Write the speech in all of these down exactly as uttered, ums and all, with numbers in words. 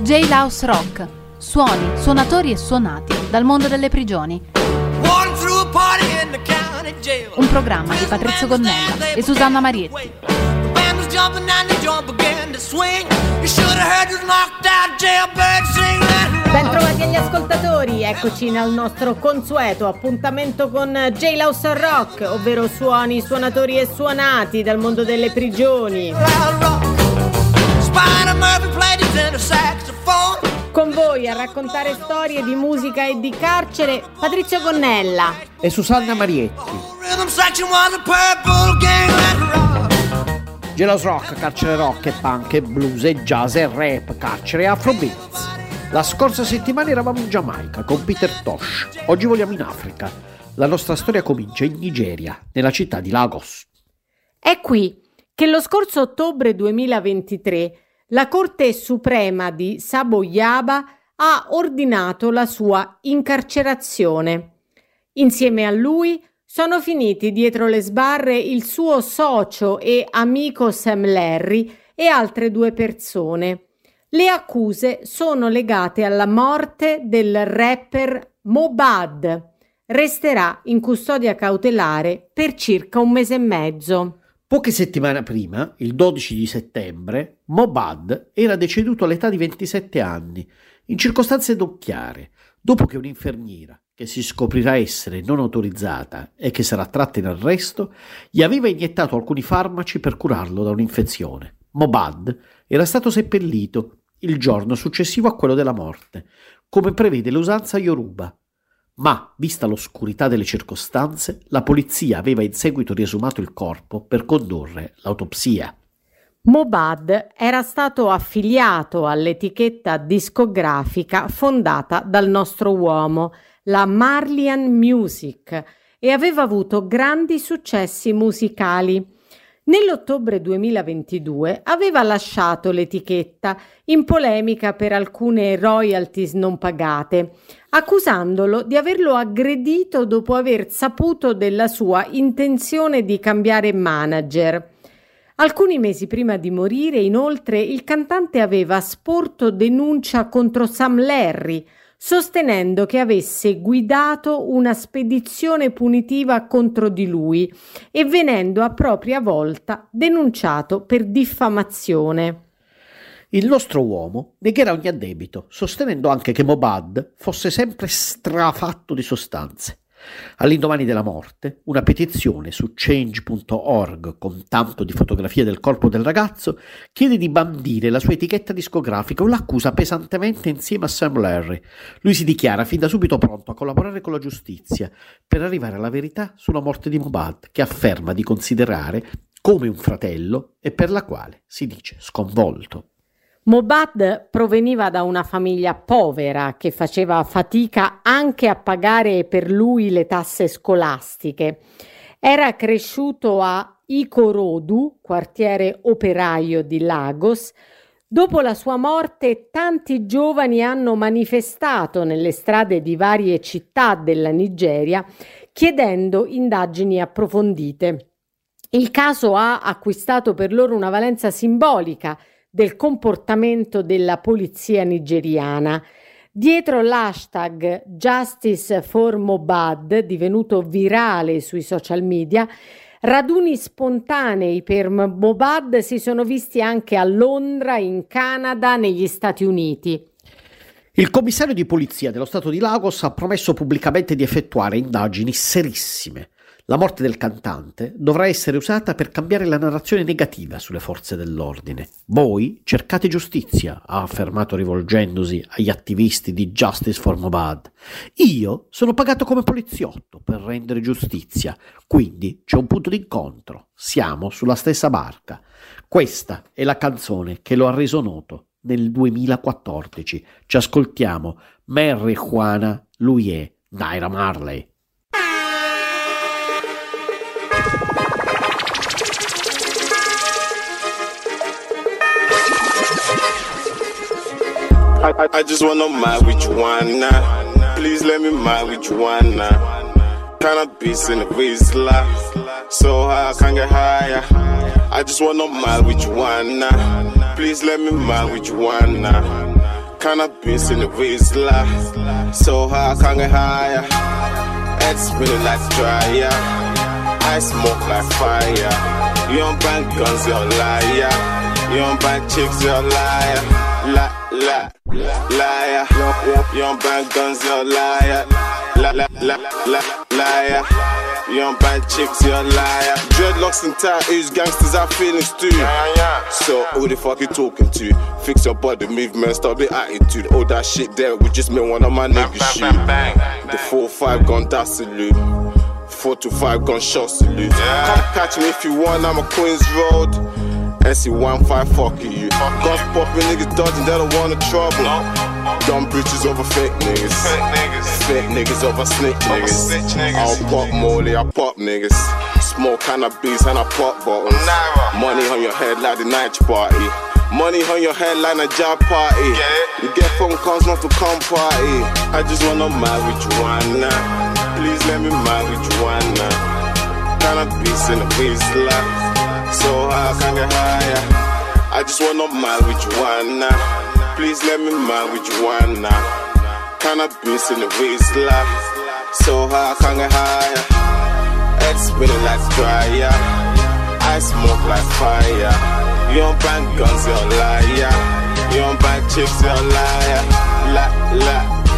Jailhouse Rock, suoni, suonatori e suonati dal mondo delle prigioni. Un programma di Patrizio Gonnella e Susanna Marietti. Bentrovati agli ascoltatori, eccoci al nostro consueto appuntamento con Jailhouse Rock, ovvero suoni, suonatori e suonati dal mondo delle prigioni. Con voi a raccontare storie di musica e di carcere, Patrizio Gonnella e Susanna Marietti. Jailhouse Rock, carcere rock e punk e blues e jazz e rap, carcere e afrobeats. La scorsa settimana eravamo in Giamaica con Peter Tosh, oggi vogliamo in Africa. La nostra storia comincia in Nigeria, nella città di Lagos. È qui che lo scorso ottobre duemilaventitré la Corte Suprema di Sabo Yaba ha ordinato la sua incarcerazione. Insieme a lui sono finiti dietro le sbarre il suo socio e amico Sam Larry e altre due persone. Le accuse sono legate alla morte del rapper Mobad. Resterà in custodia cautelare per circa un mese e mezzo. Poche settimane prima, il dodici di settembre, Mobad era deceduto all'età di ventisette anni, in circostanze non chiare, dopo che un'infermiera, che si scoprirà essere non autorizzata e che sarà tratta in arresto, gli aveva iniettato alcuni farmaci per curarlo da un'infezione. Mobad era stato seppellito il giorno successivo a quello della morte, come prevede l'usanza Yoruba. Ma, vista l'oscurità delle circostanze, la polizia aveva in seguito riesumato il corpo per condurre l'autopsia. Mobad era stato affiliato all'etichetta discografica fondata dal nostro uomo, la Marlian Music, e aveva avuto grandi successi musicali. Nell'ottobre duemilaventidue aveva lasciato l'etichetta in polemica per alcune royalties non pagate, accusandolo di averlo aggredito dopo aver saputo della sua intenzione di cambiare manager. Alcuni mesi prima di morire, inoltre, il cantante aveva sporto denuncia contro Sam Larry, sostenendo che avesse guidato una spedizione punitiva contro di lui e venendo a propria volta denunciato per diffamazione. Il nostro uomo negherà ogni addebito, sostenendo anche che Mobad fosse sempre strafatto di sostanze. All'indomani della morte, una petizione su change punto org con tanto di fotografie del corpo del ragazzo chiede di bandire la sua etichetta discografica o l'accusa pesantemente insieme a Sam Larry. Lui si dichiara fin da subito pronto a collaborare con la giustizia per arrivare alla verità sulla morte di Mobad, che afferma di considerare come un fratello e per la quale si dice sconvolto. Mobad proveniva da una famiglia povera che faceva fatica anche a pagare per lui le tasse scolastiche. Era cresciuto a Ikorodu, quartiere operaio di Lagos. Dopo la sua morte, tanti giovani hanno manifestato nelle strade di varie città della Nigeria chiedendo indagini approfondite. Il caso ha acquistato per loro una valenza simbolica del comportamento della polizia nigeriana. Dietro l'hashtag Justice for Mobad, divenuto virale sui social media, raduni spontanei per Mobad si sono visti anche a Londra, in Canada, negli Stati Uniti. Il commissario di polizia dello stato di Lagos ha promesso pubblicamente di effettuare indagini serissime. La morte del cantante dovrà essere usata per cambiare la narrazione negativa sulle forze dell'ordine. Voi cercate giustizia, ha affermato rivolgendosi agli attivisti di Justice for Mobad. Io sono pagato come poliziotto per rendere giustizia, quindi c'è un punto d'incontro. Siamo sulla stessa barca. Questa è la canzone che lo ha reso noto nel duemilaquattordici. Ci ascoltiamo Marijuana, lui è Naira Marley. I, I, I just wanna mind with you one now. Please let me mind with you one now. Kinda beast in the waist life, so high I can't get higher. I just wanna mind with you one now. Please let me mind with you one now. Cannabis in the Rizla. So high, can't get higher. Head spinning like dryer. I smoke like fire. You don't bang guns, you're a liar. You don't bang chicks, you're a liar. La, la, liar. You don't bang guns, you're a liar. La, la, la, la, liar. You don't bang chicks, you're a liar. Dreadlocks and tattoos, gangsters have feelings too. So who the fuck you talking to? Fix your body movement, stop the attitude. All that shit there, we just made one of my niggas shoot. The four five gun, that's salute. Four to five gun shot salute. Come catch me if you want, I'm a Queens Road. S C one five fuck you. Guns popping, niggas dodging, they don't want no trouble. Dumb bitches over fake niggas. Fake niggas over snitch niggas. I'll pop molly, I pop niggas. Smoke cannabis and I pop bottles. Money on your head like the night party. Money on your head like a job party. You get phone calls not to come party. I just wanna marry Joanna. Please let me marry Joanna. Cannabis in the Rizla. So high, can't get higher. I just wanna marry Joanna. Please let me marry Joanna. Cannabis in the Rizla. So high, can't get higher. Head spinning like dryer. I smoke like fire. You don't bang guns, you're a liar. You don't bang chicks, you're a liar. La, la,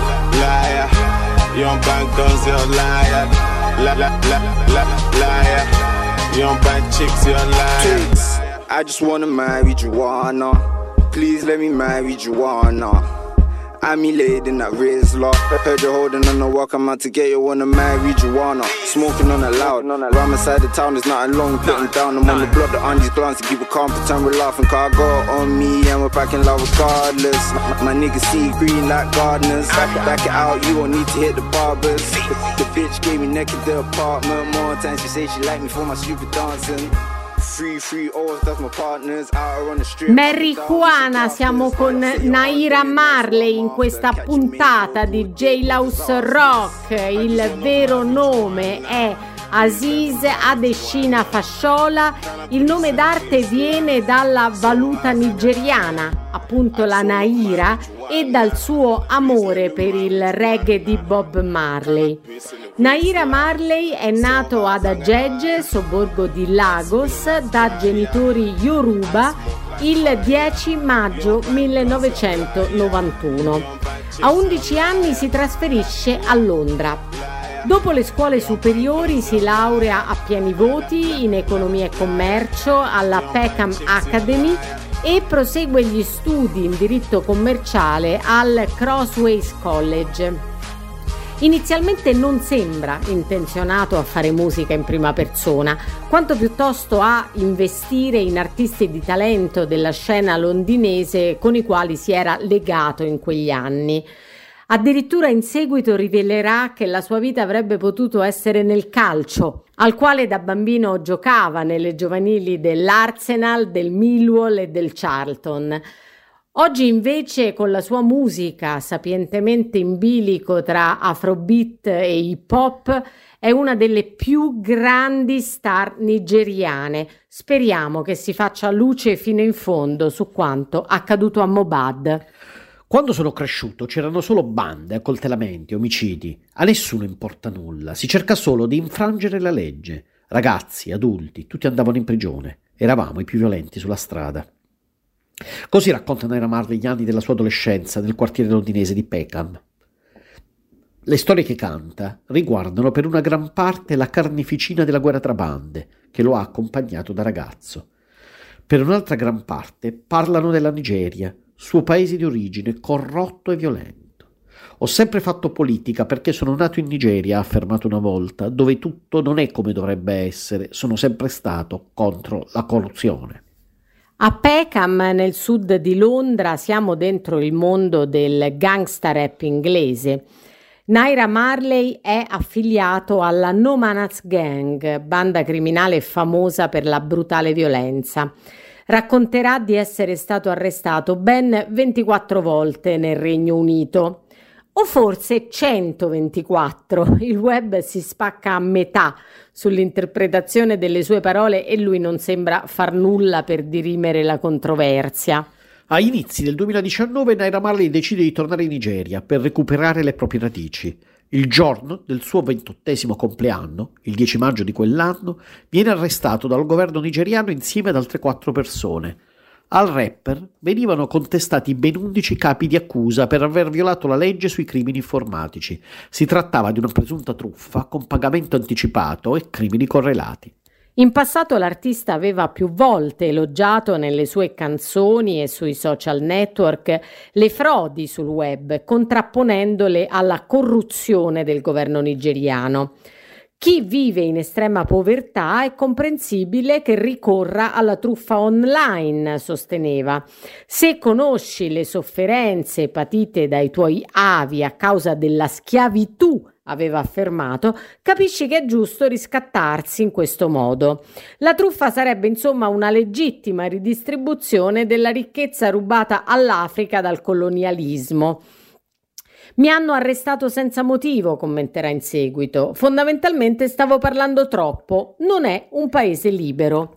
liar. You don't bang guns, you're a liar. La, la, la, la, liar. You don't bang chicks, you're a liar. I just wanna marry Joanna. Please let me marry Joanna. I'm laid in that Rizla. Heard you holding on the walk, I'm out to get you, wanna marry Joanna. Smoking on a loud. Round my side of town, there's nothing long, putting down. I'm on the block, the aunties glancing, keep it calm, pretend we're laughing. Car got on me, and we're back in love regardless. My niggas see green like gardeners. Back it out, you won't need to hit the barbers. The bitch gave me neck at the apartment. More times she say she like me for my stupid dancing. Free, free, always, that's my partners, out on the street. Marijuana, siamo con Naira Marley in questa puntata di Jailhouse Rock. Il vero nome è Aziz Adesina Fashola. Il nome d'arte viene dalla valuta nigeriana, appunto la Naira, e dal suo amore per il reggae di Bob Marley. Naira Marley è nato ad Agege, sobborgo di Lagos, da genitori Yoruba il dieci maggio millenovecentonovantuno. A undici anni si trasferisce a Londra. Dopo le scuole superiori si laurea a pieni voti in economia e commercio alla Peckham Academy e prosegue gli studi in diritto commerciale al Crossways College. Inizialmente non sembra intenzionato a fare musica in prima persona, quanto piuttosto a investire in artisti di talento della scena londinese con i quali si era legato in quegli anni. Addirittura in seguito rivelerà che la sua vita avrebbe potuto essere nel calcio, al quale da bambino giocava nelle giovanili dell'Arsenal, del Millwall e del Charlton. Oggi invece con la sua musica sapientemente in bilico tra afrobeat e hip hop è una delle più grandi star nigeriane. Speriamo che si faccia luce fino in fondo su quanto accaduto a Mohbad. Quando sono cresciuto c'erano solo bande, accoltellamenti, omicidi. A nessuno importa nulla, si cerca solo di infrangere la legge. Ragazzi, adulti, tutti andavano in prigione. Eravamo i più violenti sulla strada. Così racconta Naira Marley gli anni della sua adolescenza nel quartiere londinese di Peckham. Le storie che canta riguardano per una gran parte la carneficina della guerra tra bande che lo ha accompagnato da ragazzo. Per un'altra gran parte parlano della Nigeria, suo paese di origine corrotto e violento. Ho sempre fatto politica perché sono nato in Nigeria, ha affermato una volta, dove tutto non è come dovrebbe essere, sono sempre stato contro la corruzione. A Peckham, nel sud di Londra, siamo dentro il mondo del gangsta rap inglese. Naira Marley è affiliato alla No Man's Gang, banda criminale famosa per la brutale violenza. Racconterà di essere stato arrestato ben ventiquattro volte nel Regno Unito. O forse centoventiquattro, il web si spacca a metà sull'interpretazione delle sue parole e lui non sembra far nulla per dirimere la controversia. Agli inizi del duemiladiciannove Naira Marley decide di tornare in Nigeria per recuperare le proprie radici. Il giorno del suo ventottesimo compleanno, il dieci maggio di quell'anno, viene arrestato dal governo nigeriano insieme ad altre quattro persone. Al rapper venivano contestati ben undici capi di accusa per aver violato la legge sui crimini informatici. Si trattava di una presunta truffa con pagamento anticipato e crimini correlati. In passato l'artista aveva più volte elogiato nelle sue canzoni e sui social network le frodi sul web, contrapponendole alla corruzione del governo nigeriano. Chi vive in estrema povertà è comprensibile che ricorra alla truffa online, sosteneva. Se conosci le sofferenze patite dai tuoi avi a causa della schiavitù, aveva affermato, capisci che è giusto riscattarsi in questo modo. La truffa sarebbe insomma una legittima ridistribuzione della ricchezza rubata all'Africa dal colonialismo. Mi hanno arrestato senza motivo, commenterà in seguito. Fondamentalmente stavo parlando troppo. Non è un paese libero.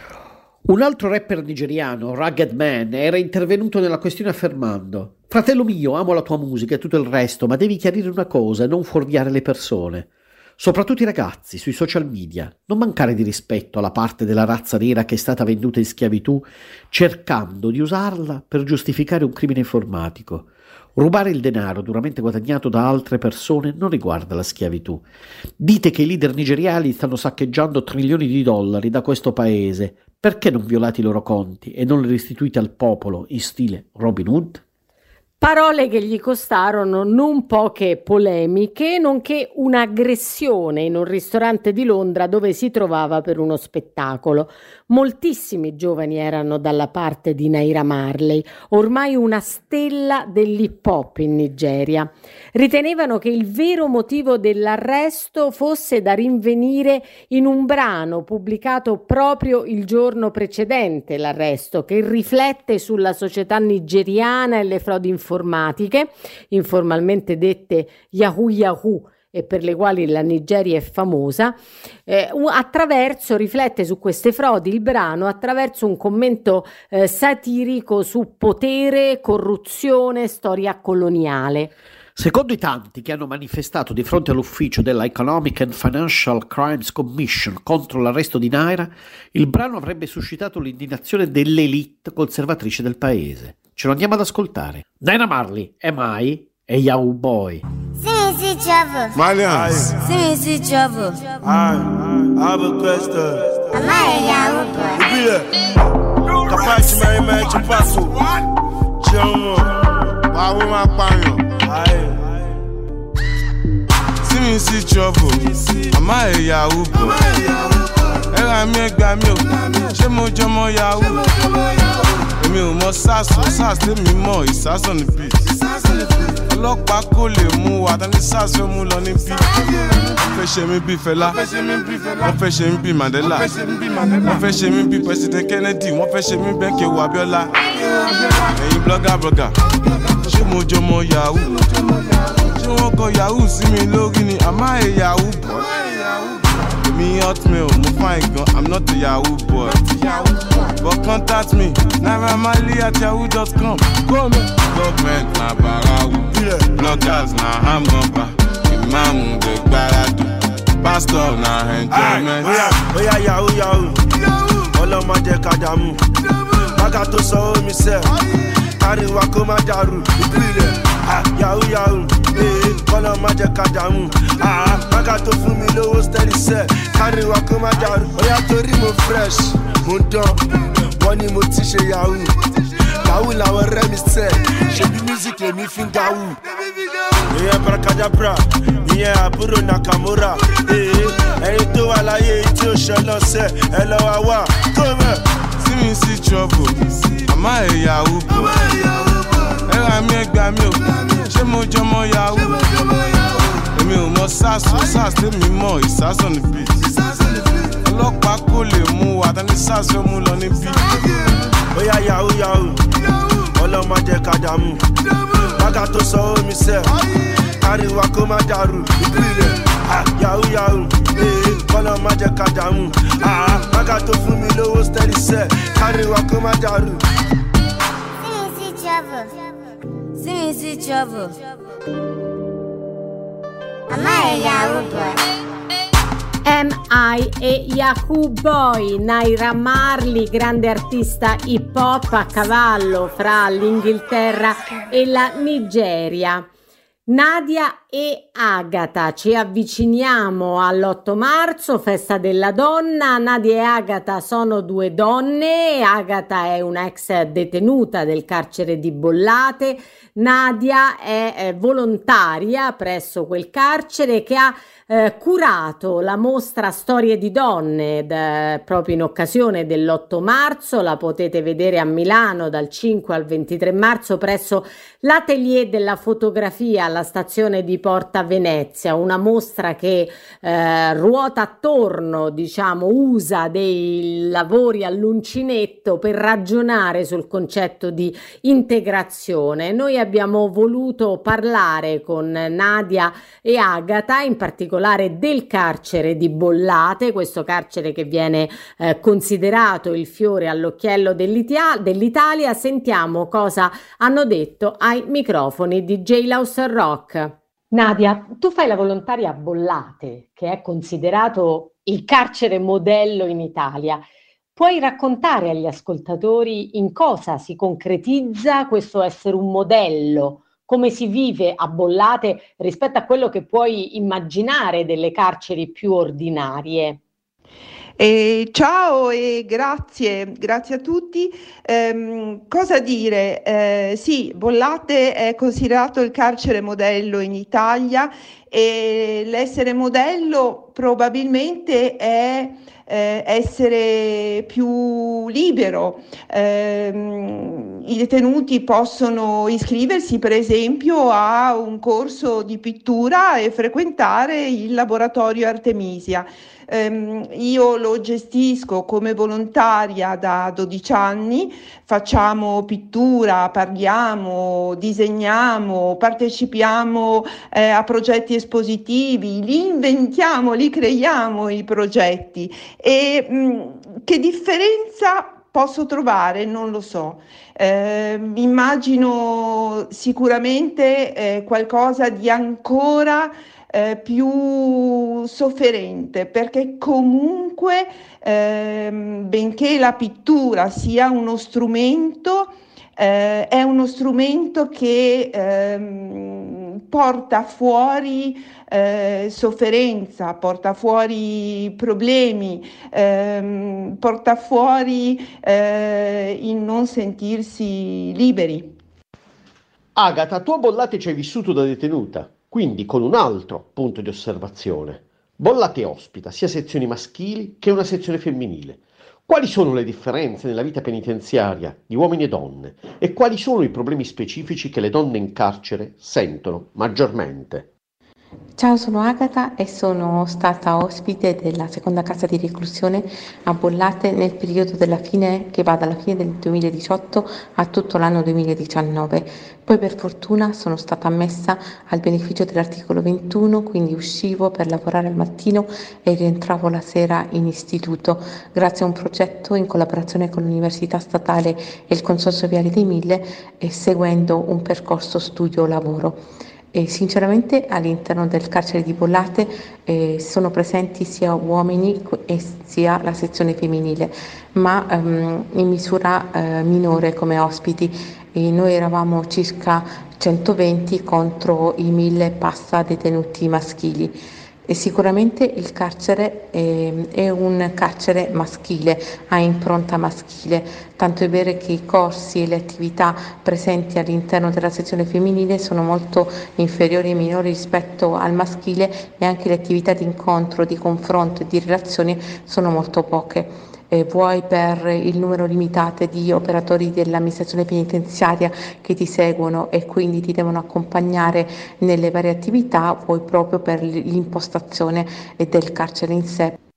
Un altro rapper nigeriano, Rugged Man, era intervenuto nella questione affermando: fratello mio, amo la tua musica e tutto il resto, ma devi chiarire una cosa e non fuorviare le persone. Soprattutto i ragazzi sui social media. Non mancare di rispetto alla parte della razza nera che è stata venduta in schiavitù, cercando di usarla per giustificare un crimine informatico. Rubare il denaro duramente guadagnato da altre persone non riguarda la schiavitù. Dite che i leader nigeriani stanno saccheggiando trilioni di dollari da questo paese. Perché non violate i loro conti e non li restituite al popolo in stile Robin Hood? Parole che gli costarono non poche polemiche, nonché un'aggressione in un ristorante di Londra dove si trovava per uno spettacolo. Moltissimi giovani erano dalla parte di Naira Marley, ormai una stella dell'hip hop in Nigeria. Ritenevano che il vero motivo dell'arresto fosse da rinvenire in un brano pubblicato proprio il giorno precedente l'arresto, che riflette sulla società nigeriana e le frodi informatiche. informatiche, informalmente dette Yahoo Yahoo, e per le quali la Nigeria è famosa, eh, attraverso, riflette su queste frodi il brano attraverso un commento eh, satirico su potere, corruzione, storia coloniale. Secondo i tanti che hanno manifestato di fronte all'ufficio della Economic and Financial Crimes Commission contro l'arresto di Naira, il brano avrebbe suscitato l'indignazione dell'elite conservatrice del paese. Ce lo andiamo ad ascoltare. Naira Marley, M I e Yahoo Boy. Sing trouble. Malians. Sing trouble. I have a question. Am I a Yahoo boy? Ibile. Kapachi mẹ́rin mẹ́rin paso. Jẹun mọ̀. Báwo máa pààyàn? See me see trouble. Am I a Yahoo boy? Ẹ̀rọ mi ẹgbàá mi ò. Ṣé mo jọmọ Yahoo? Èmi ò mọ sars o, sars tèmi mọ̀, ìsars on the beat. Ọlọ́pàá kò lè mú wa, tani sars fẹ́ mú lọ ní bí. Wọ́n fẹ́ ṣe mí bí Fẹlá, wọ́n fẹ́ ṣe mí bí Mandela, wọ́n fẹ́ ṣe mí bí President Kennedy, wọ́n fẹ́ ṣe mí bẹ́ẹ̀ kí ewu Abíọ́lá. Ẹ̀yin blogger blogger, ṣé mo jọmọ Yahoo? Ṣé wọ́n kọ Yahoo sí mi lórí ni? Am I a Yahoo boy? Me hotmail, mo fine gan, I'm not a Yahoo boy. But contact me, Naira Marley at yahoo dot com. Government na barawu, bloggers na hamgamba, imam de gbaradu, pastor na enjoyment. Oya, oya Yahoo Yahoo, ọlọ́mọ jẹ́ ká dààmú, bàgà tó sọ omi sẹ́, ariwa kó má dàrú, ìpìlẹ̀. Yahoo Yahoo, ọlọ́mọ jẹ́ ká dààmú, bàgà tó fún mi lówó steady sẹ́, ariwa kó má dàrú. Oya torí mo fresh, mo dán, wọ́n ní mo ti ṣe Yahoo. Yahoo làwọn ọ̀rẹ́ mi sẹ́, ṣebí music lèmi fi ń Yahoo. Ìyẹn Brakadabra, ìyẹn àbúrò Nakamura, ẹ̀yin tó wà láyé tí ó ṣe lọ́sẹ̀, ẹ lọ́ wá wá, kó mẹ́. See me see trouble, am I a Yahoo boy? Ẹ̀rọ mi ẹgbàá mi ò, ṣé mo jọmọ Yahoo? Èmi ò mọ sars o, sars tèmi mọ̀, ìsars on the beat. Ọlọ́pàá kò lè mú wa, tani sars fẹ́ mú lọ ní bí. Oya Yahoo Yahoo, ọlọ́mọ jẹ́ ká dààmú, bàgà tó sọ omi sẹ́, ariwa kó má dàrú, ìpìlẹ̀. Yahoo Yahoo, ọlọ́mọ jẹ́ ká dààmú, bàgà tó fún mi lówó steady sẹ́, ariwa kó má dàrú. See me see trouble. Am I a Yahoo boy? M I e Yahoo Boy, Naira Marley, grande artista hip hop a cavallo fra l'Inghilterra e la Nigeria. Nadia e Agata, ci avviciniamo all'otto marzo, festa della donna. Nadia e Agata sono due donne. Agata è una ex detenuta del carcere di Bollate. Nadia è eh, volontaria presso quel carcere che ha eh, curato la mostra Storie di donne d- proprio in occasione dell'otto marzo. La potete vedere a Milano dal cinque al ventitré marzo presso l'Atelier della Fotografia alla stazione di Porta Venezia, una mostra che eh, ruota attorno, diciamo, usa dei lavori all'uncinetto per ragionare sul concetto di integrazione. Noi abbiamo voluto parlare con Nadia e Agata, in particolare del carcere di Bollate, questo carcere che viene eh, considerato il fiore all'occhiello dell'Italia. dell'Italia. Sentiamo cosa hanno detto ai microfoni di Jailhouse Rock. Nadia, tu fai la volontaria a Bollate, che è considerato il carcere modello in Italia. Puoi raccontare agli ascoltatori in cosa si concretizza questo essere un modello, come si vive a Bollate rispetto a quello che puoi immaginare delle carceri più ordinarie? Eh, ciao e grazie, grazie a tutti. Eh, cosa dire? Eh, sì, Bollate è considerato il carcere modello in Italia e l'essere modello probabilmente è eh, essere più libero. Eh, i detenuti possono iscriversi per esempio a un corso di pittura e frequentare il laboratorio Artemisia. Um, io lo gestisco come volontaria da dodici anni, facciamo pittura, parliamo, disegniamo, partecipiamo eh, a progetti espositivi, li inventiamo, li creiamo i progetti e um, che differenza posso trovare? Non lo so. Eh, immagino sicuramente eh, qualcosa di ancora Eh, più sofferente, perché comunque ehm, benché la pittura sia uno strumento, eh, è uno strumento che ehm, porta fuori eh, sofferenza, porta fuori problemi, ehm, porta fuori eh, il non sentirsi liberi. Agata, tu a Bollate ci hai vissuto da detenuta, quindi con un altro punto di osservazione. Bollate ospita sia sezioni maschili che una sezione femminile. Quali sono le differenze nella vita penitenziaria di uomini e donne e quali sono i problemi specifici che le donne in carcere sentono maggiormente? Ciao, sono Agata e sono stata ospite della seconda casa di reclusione a Bollate nel periodo della fine, che va dalla fine del duemiladiciotto a tutto l'anno duemiladiciannove. Poi per fortuna sono stata ammessa al beneficio dell'articolo ventuno, quindi uscivo per lavorare al mattino e rientravo la sera in istituto, grazie a un progetto in collaborazione con l'Università Statale e il Consorzio Viale dei Mille e seguendo un percorso studio-lavoro. E sinceramente all'interno del carcere di Bollate eh, sono presenti sia uomini e sia la sezione femminile, ma ehm, in misura eh, minore come ospiti. E noi eravamo circa centoventi contro i mille passa detenuti maschili. E sicuramente il carcere è, è un carcere maschile, ha impronta maschile, tanto è vero che i corsi e le attività presenti all'interno della sezione femminile sono molto inferiori e minori rispetto al maschile e anche le attività di incontro, di confronto e di relazione sono molto poche. Eh, vuoi per il numero limitato di operatori dell'amministrazione penitenziaria che ti seguono e quindi ti devono accompagnare nelle varie attività, vuoi proprio per l'impostazione del carcere in sé.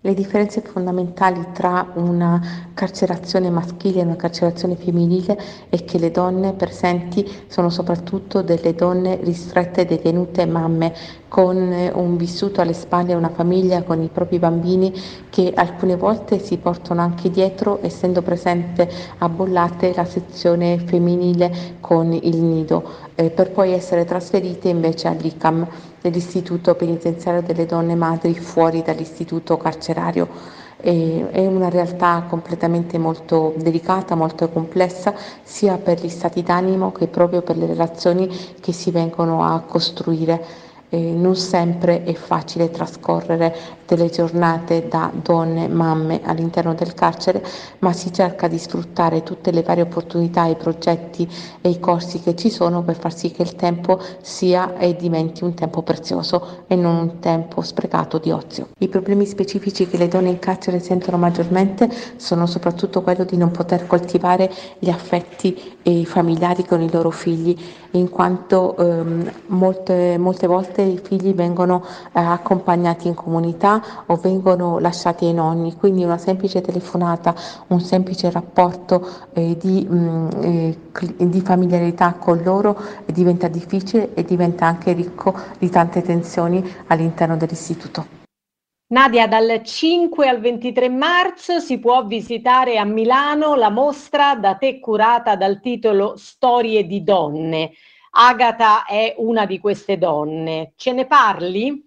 Le differenze fondamentali tra una carcerazione maschile e una carcerazione femminile è che le donne presenti sono soprattutto delle donne ristrette, detenute mamme, con un vissuto alle spalle, una famiglia con i propri bambini che alcune volte si portano anche dietro, essendo presente a Bollate la sezione femminile con il nido, eh, per poi essere trasferite invece all'I C A M, dell'Istituto Penitenziario delle Donne Madri, fuori dall'istituto carcerario. E, è una realtà completamente molto delicata, molto complessa, sia per gli stati d'animo che proprio per le relazioni che si vengono a costruire. Eh, non sempre è facile trascorrere delle giornate da donne, mamme all'interno del carcere, ma si cerca di sfruttare tutte le varie opportunità, i progetti e i corsi che ci sono per far sì che il tempo sia e diventi un tempo prezioso e non un tempo sprecato di ozio. I problemi specifici che le donne in carcere sentono maggiormente sono soprattutto quello di non poter coltivare gli affetti e i familiari con i loro figli, in quanto ehm, molte, molte volte i figli vengono eh, accompagnati in comunità o vengono lasciati ai nonni, quindi una semplice telefonata, un semplice rapporto eh, di, mh, eh, di familiarità con loro diventa difficile e diventa anche ricco di tante tensioni all'interno dell'istituto. Nadia, dal cinque al ventitré marzo si può visitare a Milano la mostra da te curata dal titolo Storie di donne. Agata è una di queste donne. Ce ne parli?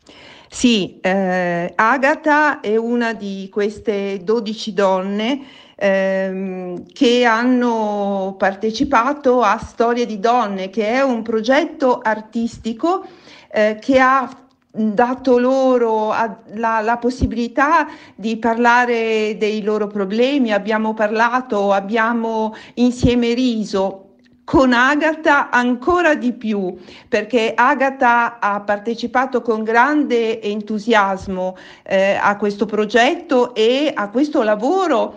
Sì, eh, Agata è una di queste dodici donne ehm, che hanno partecipato a Storie di donne, che è un progetto artistico eh, che ha dato loro la, la possibilità di parlare dei loro problemi. Abbiamo parlato, abbiamo insieme riso. Con Agata ancora di più, perché Agata ha partecipato con grande entusiasmo eh, a questo progetto e a questo lavoro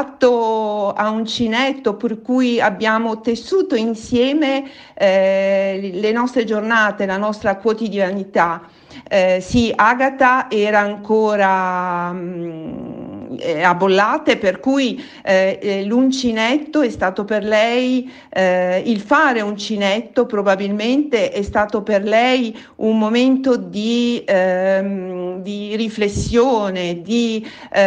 fatto a uncinetto, per cui abbiamo tessuto insieme eh, le nostre giornate, la nostra quotidianità. Eh, sì, Agata era ancora mh, a Bollate, per cui eh, l'uncinetto è stato per lei, eh, il fare uncinetto probabilmente è stato per lei un momento di, ehm, di riflessione, di,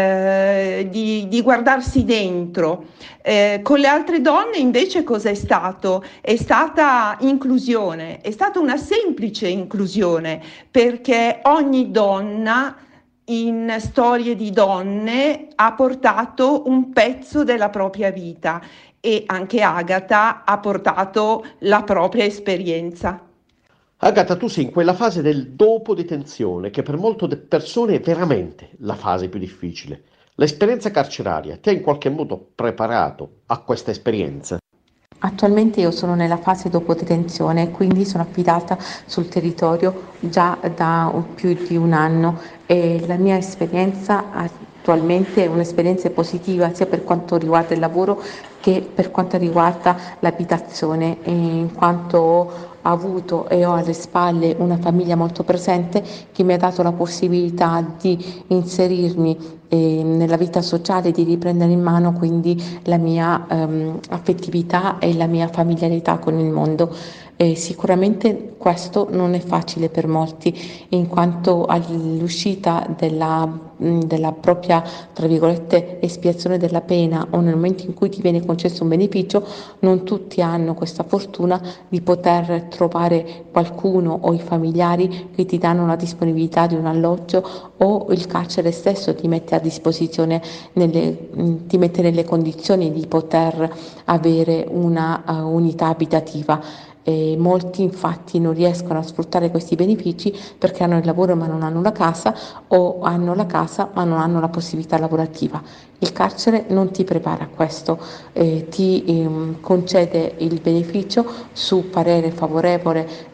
eh, di, di guardarsi dentro. Eh, con le altre donne invece cos'è stato? È stata inclusione, è stata una semplice inclusione, perché ogni donna in Storie di donne ha portato un pezzo della propria vita e anche Agata ha portato la propria esperienza. Agata, tu sei in quella fase del dopo detenzione che per molte persone è veramente la fase più difficile. L'esperienza carceraria ti ha in qualche modo preparato a questa esperienza? Attualmente io sono nella fase dopo detenzione, quindi sono affidata sul territorio già da più di un anno e la mia esperienza attualmente è un'esperienza positiva sia per quanto riguarda il lavoro che per quanto riguarda l'abitazione, in quanto ho avuto e ho alle spalle una famiglia molto presente che mi ha dato la possibilità di inserirmi eh, nella vita sociale, di riprendere in mano quindi la mia ehm, affettività e la mia familiarità con il mondo. Eh, sicuramente questo non è facile per molti, in quanto all'uscita della, della propria, tra virgolette, espiazione della pena o nel momento in cui ti viene concesso un beneficio, non tutti hanno questa fortuna di poter trovare qualcuno o i familiari che ti danno la disponibilità di un alloggio o il carcere stesso ti mette a disposizione, nelle, ti mette nelle condizioni di poter avere una uh, unità abitativa. E molti infatti non riescono a sfruttare questi benefici perché hanno il lavoro ma non hanno la casa, o hanno la casa ma non hanno la possibilità lavorativa. Il carcere non ti prepara a questo, eh, ti ehm, concede il beneficio su parere favorevole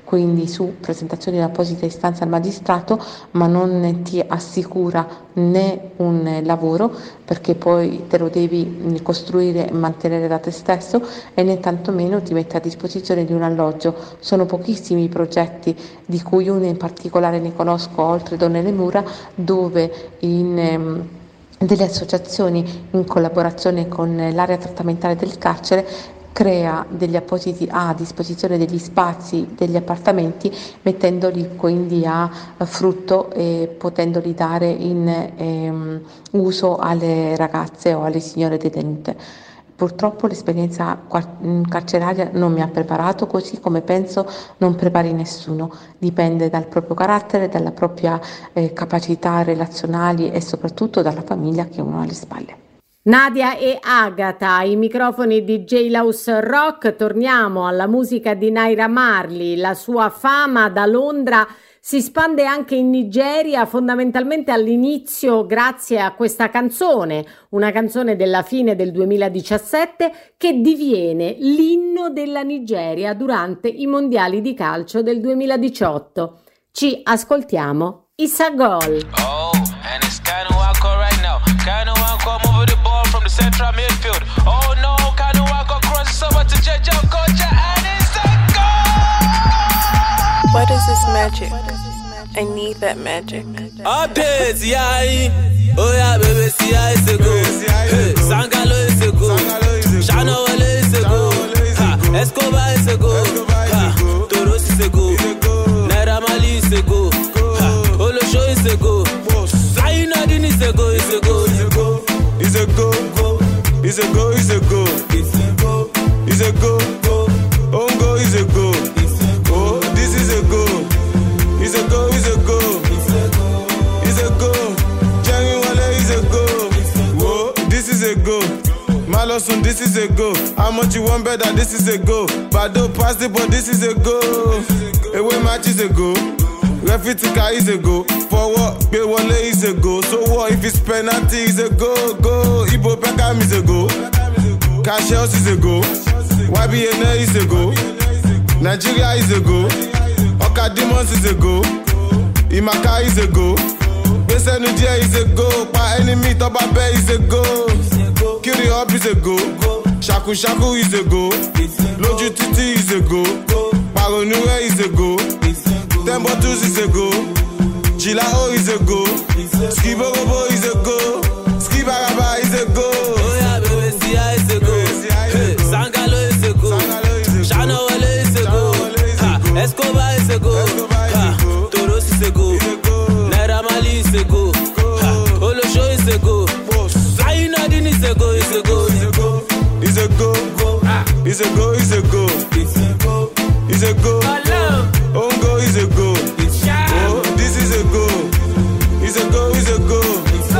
quindi su presentazione di apposita istanza al magistrato, ma non ti assicura né un lavoro, perché poi te lo devi costruire e mantenere da te stesso, e né tantomeno ti mette a disposizione di un alloggio. Sono pochissimi i progetti, di cui uno in particolare ne conosco, Oltre Donne le Mura, dove in ehm, delle associazioni in collaborazione con l'area trattamentale del carcere crea degli appositi a disposizione degli spazi, degli appartamenti, mettendoli quindi a frutto e potendoli dare in ehm, uso alle ragazze o alle signore detenute. Purtroppo l'esperienza carceraria non mi ha preparato, così come penso non prepari nessuno. Dipende dal proprio carattere, dalla propria eh, capacità relazionali e soprattutto dalla famiglia che uno ha alle spalle. Nadia e Agata, ai microfoni di Jailhouse Rock. Torniamo alla musica di Naira Marley. La sua fama da Londra si spande anche in Nigeria, fondamentalmente all'inizio grazie a questa canzone, una canzone della fine del duemiladiciassette che diviene l'inno della Nigeria durante i mondiali di calcio del duemiladiciotto. Ci ascoltiamo Issa Gol. Oh, and it's Kanu Wako right now. Kanu Wako moving the ball from the central midfield. Oh no, Kanu Wako crosses over to Jejo Kocha and it's a goal! What is this magic? I need that magic. Updates, yeah. Oh yeah, baby, see how it's a go. Hey, Sangalo is a go. Shano Wale is a go. Escobar is a go. Toros is a go. Naira Marley is a go. Olosho is a go. Flying Odin is a go. Is a go. Is a go. Is a go. Is a go. Is a go. Ongo is a go. Oh, this is a go. Is a go. Is a go. Is a go. Jerry Wale is a go. Whoa, this is a go. Malosun, this is a go. How much you want better? This is a go. Bado pass the ball, this is a go. Away match is a go. Refitika is a go. Forward, Bewale is a go. So what if it's penalty? Is a go, go. Ibo Pekam is a go. Cash House is a go. Y B N A is a go. Nigeria is a go. Oka Demons is a go. Imaka is a go. Bese Nudia is a go. Pa enemy Toba Bay is a go. Kiri Up is a go. Shaku Shaku is a go. Loju Titi is a go. Paronure is a go. Tembo Tools is a go. Chilao is a go. Skiborobo is a go. Skibaraba is a go. Oh yeah, baby, Sia is a go. Hey, Sangalo is a go. Shano Wale is a go. Ha, Escobar is a go. Ha, Toros is a go. Naira Marley is a go. Ha, Olosho is a go. Flying Odin is a go. Is a go. Is a go. Is a go. Is a go. Is a go. Ongo is a go. Oh, this is a go. Is a go. Is a go.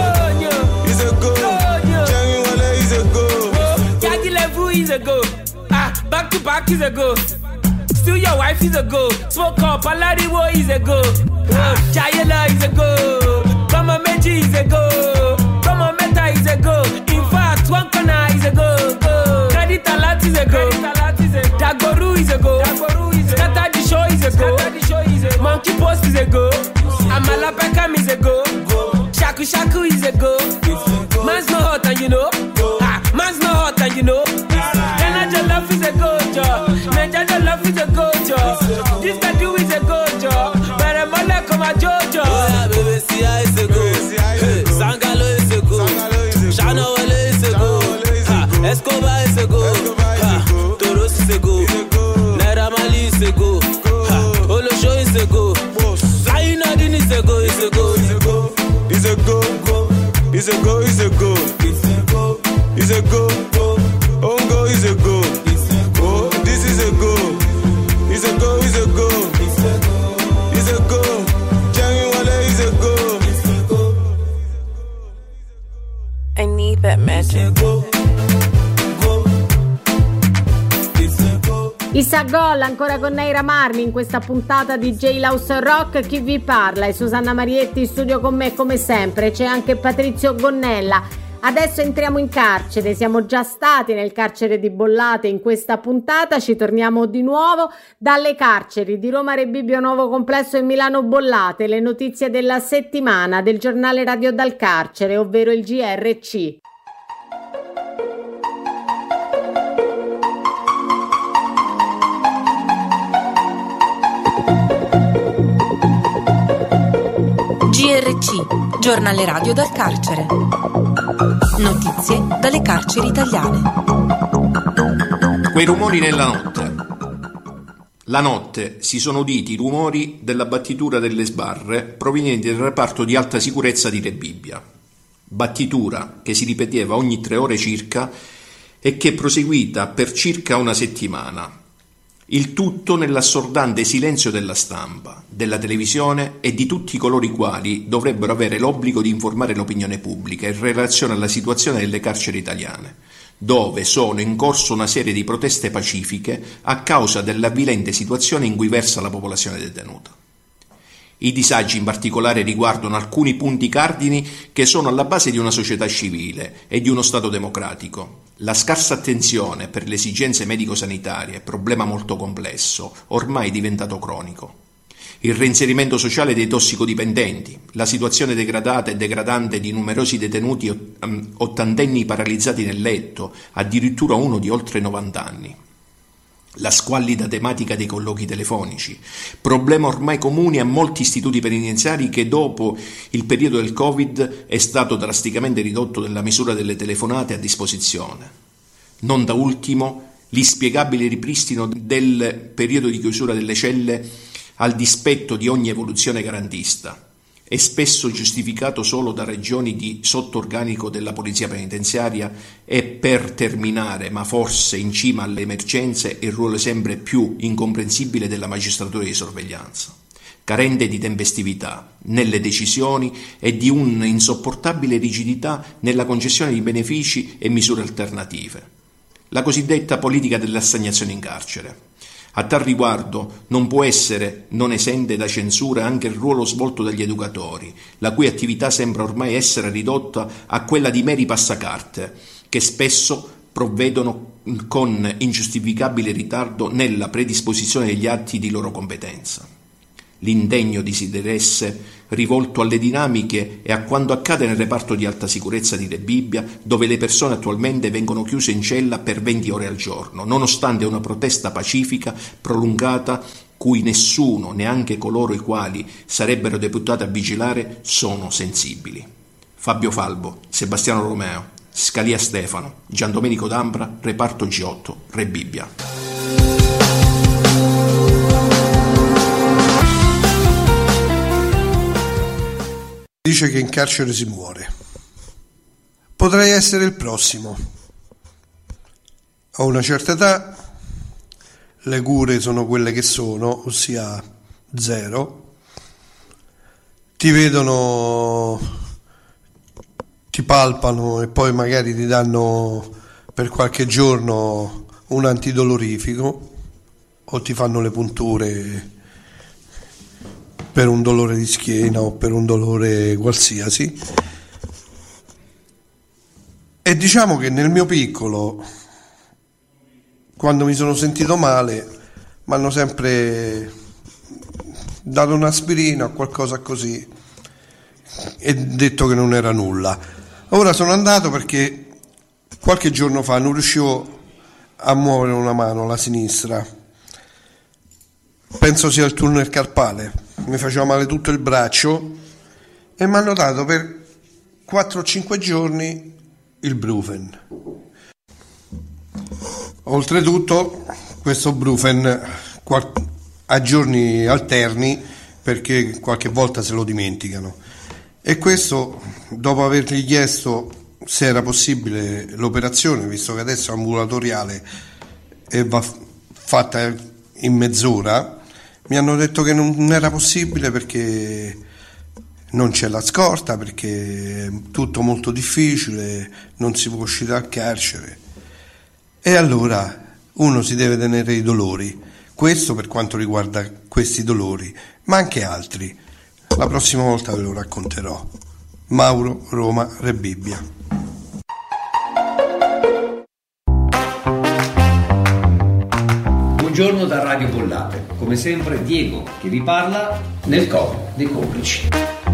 Is a go. Jerry Wale is a go. Yagi Levu is a go. Ah, back to back is a go. Still your wife is a go. Smoke up, Alariwo is a go. Jayela is a go. Kama Meji is a go. Kama Meta is a go. In fact, one corner is a go. Credit Alat is a go. Dagoru is a go. Scatter the show is a go. Monkey Post is a go. Amala Pekam is a go. Shaku Shaku is a go. Man's not hot and you know. Ah, man's not hot and you know. Naija Love is a go job. Naija Love is a go job. This guy do is a go job. But I'm all like my Jojo. Oh yeah, baby, Sia is a go. Hey, Sangalo is a go. Shano Wale is a go. Ha, Escobar is a go. Ha, Toros is a go. Naira Marley is a go. Ha, Olosho is a go. Flying Odin is a go. Is a go. Is a go. Is a go. Is a go. Is a go. Ongo is a go. Oh, this is a go. Is a go. Is a go. Is a go. Jerry Wale is a go. I need that magic. Issa Gol ancora con Naira Marley in questa puntata di Jailhouse Rock. Chi vi parla è Susanna Marietti, in studio con me come sempre c'è anche Patrizio Gonnella. Adesso entriamo in carcere, siamo già stati nel carcere di Bollate in questa puntata, ci torniamo di nuovo dalle carceri di Roma Rebibbia Nuovo Complesso e Milano Bollate, le notizie della settimana del giornale radio dal carcere, ovvero il G R C. G R C, giornale radio dal carcere. Notizie dalle carceri italiane. Quei rumori nella notte. La notte si sono uditi i rumori della battitura delle sbarre provenienti dal reparto di alta sicurezza di Rebibbia. Battitura che si ripeteva ogni tre ore circa e che è proseguita per circa una settimana. Il tutto nell'assordante silenzio della stampa, della televisione e di tutti coloro i quali dovrebbero avere l'obbligo di informare l'opinione pubblica in relazione alla situazione delle carceri italiane, dove sono in corso una serie di proteste pacifiche a causa dell'avvilente situazione in cui versa la popolazione detenuta. I disagi in particolare riguardano alcuni punti cardini che sono alla base di una società civile e di uno Stato democratico. La scarsa attenzione per le esigenze medico-sanitarie, problema molto complesso, ormai diventato cronico. Il reinserimento sociale dei tossicodipendenti, la situazione degradata e degradante di numerosi detenuti ottantenni paralizzati nel letto, addirittura uno di oltre novanta anni. La squallida tematica dei colloqui telefonici, problema ormai comune a molti istituti penitenziari che dopo il periodo del Covid è stato drasticamente ridotto nella misura delle telefonate a disposizione. Non da ultimo l'inspiegabile ripristino del periodo di chiusura delle celle al dispetto di ogni evoluzione garantista, è spesso giustificato solo da ragioni di sottorganico della polizia penitenziaria e per terminare, ma forse in cima alle emergenze, il ruolo sempre più incomprensibile della magistratura di sorveglianza, carente di tempestività nelle decisioni e di un'insopportabile rigidità nella concessione di benefici e misure alternative. La cosiddetta politica dell'assegnazione in carcere. A tal riguardo non può essere non esente da censura anche il ruolo svolto dagli educatori, la cui attività sembra ormai essere ridotta a quella di meri passacarte, che spesso provvedono con ingiustificabile ritardo nella predisposizione degli atti di loro competenza. L'indegno disinteresse rivolto alle dinamiche e a quanto accade nel reparto di alta sicurezza di Rebibbia, dove le persone attualmente vengono chiuse in cella per venti ore al giorno, nonostante una protesta pacifica prolungata cui nessuno, neanche coloro i quali sarebbero deputati a vigilare, sono sensibili. Fabio Falbo, Sebastiano Romeo, Scalia Stefano, Giandomenico D'Ambra, reparto G otto, Rebibbia. Dice che in carcere si muore. Potrei essere il prossimo. Ho una certa età, le cure sono quelle che sono, ossia zero. Ti vedono, ti palpano e poi magari ti danno per qualche giorno un antidolorifico o ti fanno le punture per un dolore di schiena o per un dolore qualsiasi. E diciamo che nel mio piccolo, quando mi sono sentito male, mi hanno sempre dato un'aspirina o qualcosa così e detto che non era nulla. Ora sono andato perché qualche giorno fa non riuscivo a muovere una mano, la sinistra. Penso sia il tunnel carpale. Mi faceva male tutto il braccio e mi hanno dato per quattro o cinque giorni il Brufen. Oltretutto questo Brufen a giorni alterni, perché qualche volta se lo dimenticano, e questo dopo avergli chiesto se era possibile l'operazione, visto che adesso è ambulatoriale e va fatta in mezz'ora, mi hanno detto che non era possibile perché non c'è la scorta, perché è tutto molto difficile, non si può uscire dal carcere. E allora uno si deve tenere i dolori. Questo per quanto riguarda questi dolori, ma anche altri. La prossima volta ve lo racconterò. Mauro, Roma, Rebibbia. Buongiorno da Radio Bollate, come sempre Diego che vi parla nel coro dei complici.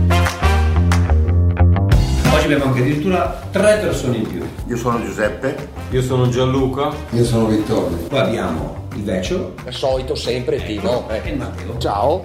Oggi abbiamo anche addirittura tre persone in più. Io sono Giuseppe. Io sono Gianluca. Io sono Vittorio. Poi abbiamo il Vecchio. Al solito sempre ecco, Tino. E eh. Matteo. Ciao.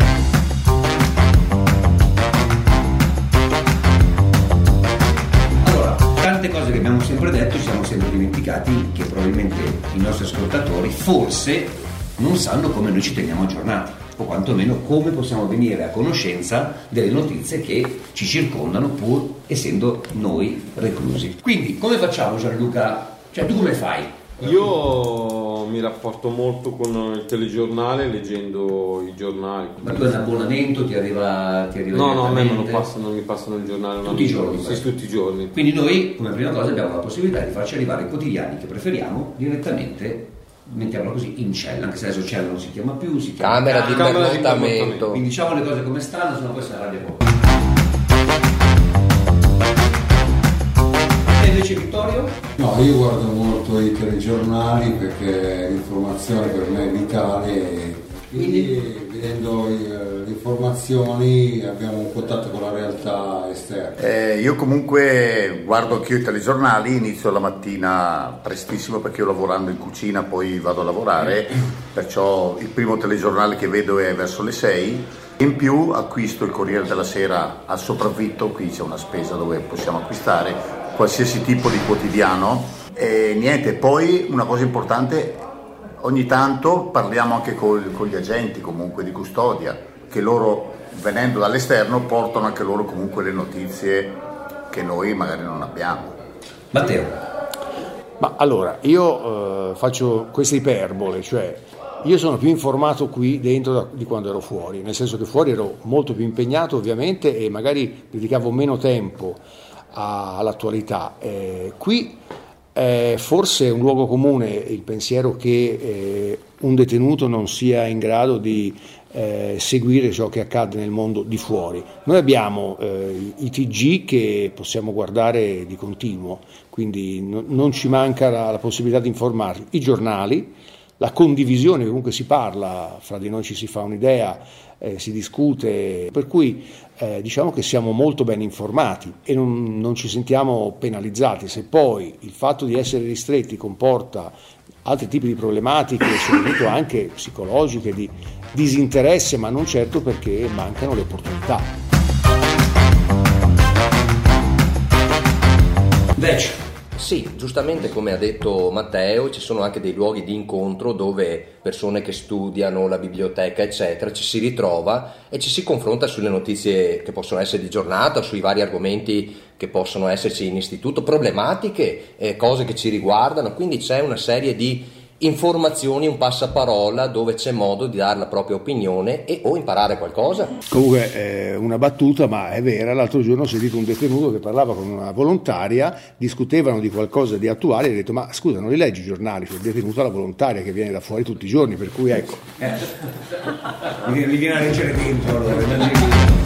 Allora, tante cose che abbiamo sempre detto ci siamo sempre dimenticati, che probabilmente i nostri ascoltatori forse non sanno come noi ci teniamo aggiornati, o quantomeno come possiamo venire a conoscenza delle notizie che ci circondano pur essendo noi reclusi. Quindi come facciamo, Gianluca? Cioè tu come fai? Io mi rapporto molto con il telegiornale leggendo i giornali. Ma tu hai un abbonamento, ti arriva, ti arriva No, no, a me non, passa, non mi passano il giornale tutti i giorni. Sì, tutti i giorni. Quindi noi come prima cosa abbiamo la possibilità di farci arrivare i quotidiani che preferiamo direttamente, mettiamolo così, in cella, anche se adesso cella non si chiama più, si chiama camera, camera di pernottamento. Quindi diciamo le cose come stanno, sennò poi sarà radio poco. E invece Vittorio? No, io guardo molto i telegiornali perché l'informazione per me è vitale e quindi vedendo le informazioni abbiamo un contatto con la realtà esterna. Eh, io comunque guardo anch'io i telegiornali, inizio la mattina prestissimo perché io lavorando in cucina poi vado a lavorare, perciò il primo telegiornale che vedo è verso le sei. In più acquisto il Corriere della Sera al sopravvitto, qui c'è una spesa dove possiamo acquistare qualsiasi tipo di quotidiano e niente, poi una cosa importante, ogni tanto parliamo anche col, con gli agenti comunque di custodia, che loro venendo dall'esterno portano anche loro comunque le notizie che noi magari non abbiamo. Matteo? Ma allora, io eh, faccio questa iperbole, cioè io sono più informato qui dentro da, di quando ero fuori, nel senso che fuori ero molto più impegnato ovviamente e magari dedicavo meno tempo a, all'attualità. Eh, qui è forse un luogo comune il pensiero che eh, un detenuto non sia in grado di eh, seguire ciò che accade nel mondo di fuori. Noi abbiamo eh, i T G che possiamo guardare di continuo, quindi no, non ci manca la, la possibilità di informarci, i giornali, la condivisione, comunque si parla, fra di noi ci si fa un'idea, eh, si discute, per cui eh, diciamo che siamo molto ben informati e non, non ci sentiamo penalizzati. Se poi il fatto di essere ristretti comporta altri tipi di problematiche, soprattutto anche psicologiche, di disinteresse, ma non certo perché mancano le opportunità. Invece Sì, giustamente come ha detto Matteo, ci sono anche dei luoghi di incontro dove persone che studiano, la biblioteca eccetera, ci si ritrova e ci si confronta sulle notizie che possono essere di giornata, sui vari argomenti che possono esserci in istituto, problematiche, eh, cose che ci riguardano, quindi c'è una serie di informazioni, un passaparola dove c'è modo di dare la propria opinione e o imparare qualcosa. Comunque eh, una battuta, ma è vera, l'altro giorno ho sentito un detenuto che parlava con una volontaria, discutevano di qualcosa di attuale e ha detto ma scusa non li leggi i giornali, c'è il detenuto alla volontaria che viene da fuori tutti i giorni, per cui ecco eh. li viene a leggere dentro allora.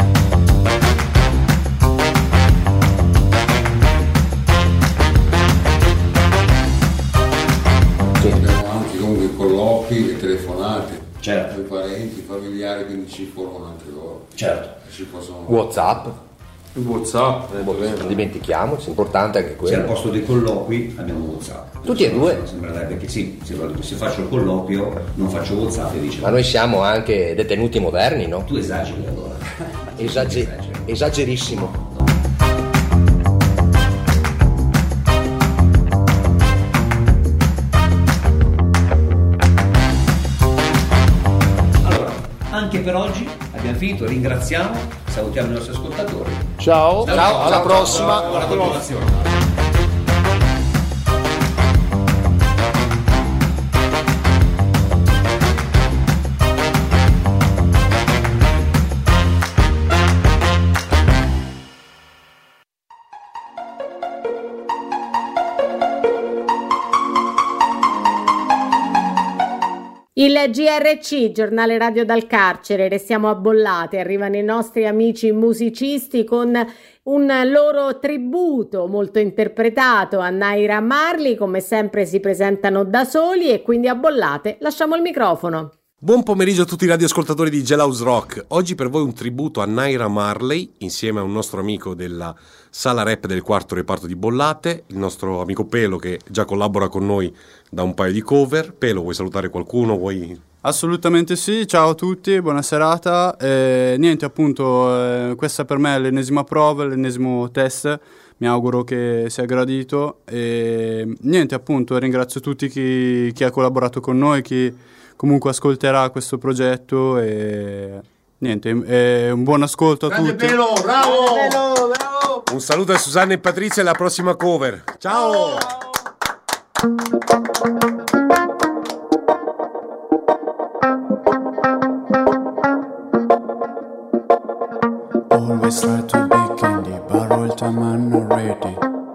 Abbiamo anche comunque colloqui e telefonate, certo, i parenti, i familiari, quindi ci formano anche loro. Certo. Ci possono... WhatsApp. WhatsApp, eh, non dimentichiamoci, è importante anche quello. Se al posto dei colloqui abbiamo WhatsApp. Tutti e due. Sembrerebbe che sì, se, se faccio il colloquio non faccio WhatsApp e dice. Ma noi siamo anche detenuti moderni, no? Tu esageri allora. Esage- esagerissimo. Anche per oggi abbiamo finito, ringraziamo, salutiamo i nostri ascoltatori. Ciao, ciao, ciao alla ciao, prossima. Ciao, buona continuazione. Il G R C, giornale radio dal carcere, restiamo a Bollate, arrivano i nostri amici musicisti con un loro tributo molto interpretato a Naira Marley, come sempre si presentano da soli e quindi a Bollate lasciamo il microfono. Buon pomeriggio a tutti i radioascoltatori di Jailhouse Rock. Oggi per voi un tributo a Naira Marley insieme a un nostro amico della sala rap del quarto reparto di Bollate, il nostro amico Pelo che già collabora con noi da un paio di cover. Pelo, vuoi salutare qualcuno? Vuoi... Assolutamente sì, ciao a tutti, buona serata. Eh, niente, appunto, eh, questa per me è l'ennesima prova, l'ennesimo test, mi auguro che sia gradito. E niente, appunto, ringrazio tutti chi, chi ha collaborato con noi, chi comunque ascolterà questo progetto e niente, eh, un buon ascolto a Grande tutti. Pelo, bravo! Grande Pelo, bravo! Un saluto a Susanna e Patrizia e alla prossima cover. Ciao! Always try to be candy, but all time I'm not ready.